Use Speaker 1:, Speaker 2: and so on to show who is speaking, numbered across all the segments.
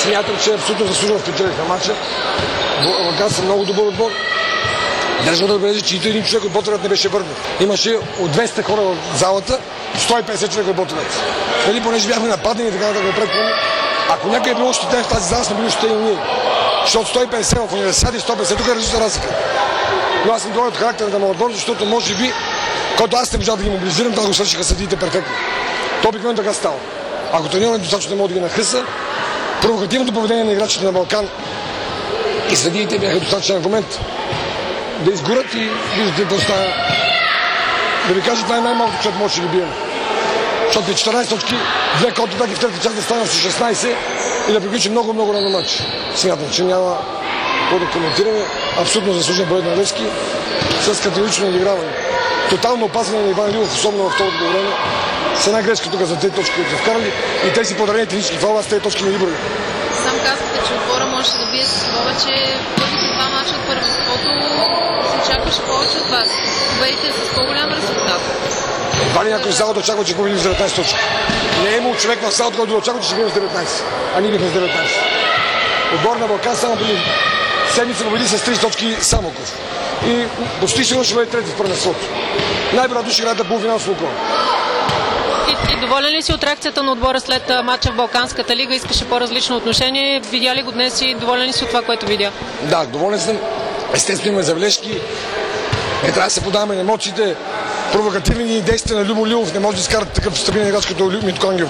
Speaker 1: Смятам, че абсолютно заслужено спечелиха матча. Балкан са много добър отбор. Държа да отбележи, че един човек от Ботевград не беше върнат. Имаше от 200 хора в залата, 150 човека от Ботевград. Нали, понеже бяхме нападени и така напред. Ако някой е бил ощетен в тази зала, сме били ощетени ние. Защото 150 в университет и 150 тук е различна разлика. Но аз съм доволен от характера на моят отбор, защото може би, когато аз не можах да ги мобилизирам, това го свършиха съдиите перфектно. То обикновено така става. Ако треньорът достатъчно не може да ги нахъса, провокативното поведение на играчите на Балкан и съдиите бяха достатъчен аргумент да изгорят и виждате да остава. Да ви кажа, това е най-малко, което може да ги бием. Защото е 14 точки, 2 контратаки в трета част да станем с 16 и да приключи много рано матч. Смятам, че няма какво да коментираме. Абсолютно заслужен победа на Левски с категорично изиграване. Тотално опасване на Иван Лилов, особено във второто време. С една грешка тук за тези точки, които са вкарали и те си подредени технически фаула, аз тези точки не ги броя.
Speaker 2: Сам казвате, че отбора може да бие с повече. Първите два мача от първенството се очакваше повече от вас. Победите с по-голям резултат.
Speaker 1: Едва ли някой в залата очаква, че победим с 19 точки. Не е имал човек в залата, който да очаква, че ще бим с 19. А ние бихме с 19. Отбор на Балкан само преди седмица победи с 30 точки Самоков. И почти сигурно ще бъде трети в първенството. Най-вероятно ще играят полуфинал с Лукойл.
Speaker 3: И доволен ли си от реакцията на отбора след матча в Балканската лига? Искаше по-различно отношение. Видя ли го днес и доволен ли си от това, което видя? Да,
Speaker 1: доволен съм. Естествено има забележки. Не трябва да се подаваме на емоциите. Провокативни действия на Любо Лилов не може да изкарат такъв стабилен играч като Митко Ангелов.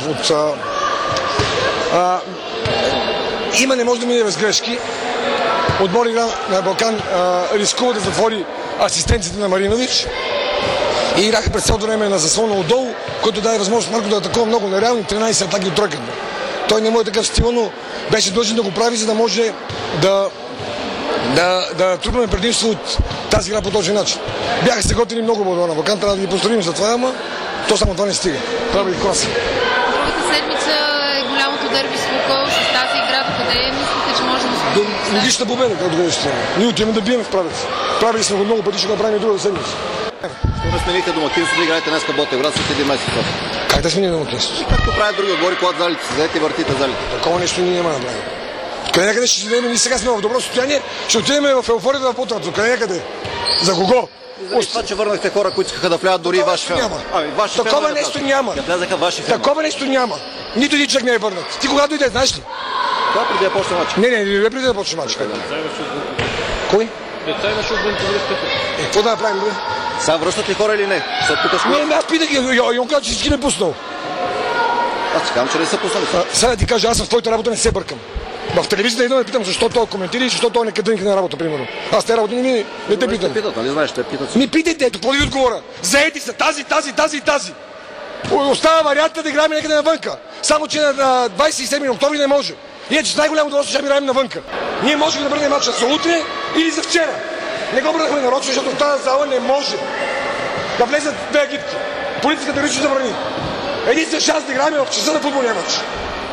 Speaker 1: Има не може да мине без грешки. Отбор игра на Балкан рискува да затвори асистенцията на Маринович. И играха през цялото време на заслона отдолу, който даде възможност Марко да атакува много нереални 13 атаки от тройката. Той не му е такъв стил, но беше длъжен да го прави, за да може да трупаме предимство от тази игра по този начин. Бяха се готини много отбора на Балкан, трябва да ги поздравим за това, ама то само това не стига. Прави ги класа.
Speaker 2: Другата седмица е голямото дерби с Лукойл. С тази игра къде мислите, че може да се...
Speaker 1: Логична победа, като го ще. Ние отиваме да бием в правец. Правили сме го много пъти, ще го направим и друга седмица.
Speaker 4: Ще сменихте домакинство да играете днес Ботевград след един месец.
Speaker 1: Как да сменим домакинство?
Speaker 4: Както правят други отбори, когато залите си взете и въртите залите.
Speaker 1: Такова нещо ние няма да правим. Къде някъде ще седем, ние сега сме в добро състояние, ще отидем в еуфорията в Ботевград. Къде някъде? За кого?
Speaker 4: Това, че върнахте хора, които искаха да влязат дори и ваши фен.
Speaker 1: Такова нещо няма. Такова нещо няма. Нито един човек не е върнат. Ти кога дойде, знаеш ли?
Speaker 4: Да, преди да почне матч.
Speaker 1: Не преди да почне матч. Кой?
Speaker 5: Деца имаше отвън по връзката.
Speaker 1: Какво да направим, бе?
Speaker 4: Сега връщат ли хора или не?
Speaker 1: Не, аз питах и он каза, че всички не пуснал.
Speaker 4: Аз си казвам, че не са пуснали.
Speaker 1: Сега ти кажа, аз в твоята работа не се бъркам. В телевизията идвам да питам защо той коментира и защо той не къденка на работа, примерно. Аз те работи не те питам.
Speaker 4: Нали знаеш, те питат.
Speaker 1: Ми питайте, ето, какво да ви отговоря? Заети са тази. Остава варианта да играем някъде навънка. Само че на 27 октомври не може. Иначе с най-голямо удоволствие ще играем навънка. Ние можем да бъдем матча за утре или за вчера. Не го бърнахме нарочно, защото в тази зала не може да влезат две агитки. Политиката лично забрани. Единствен шанс да играем в часа на футболния матч.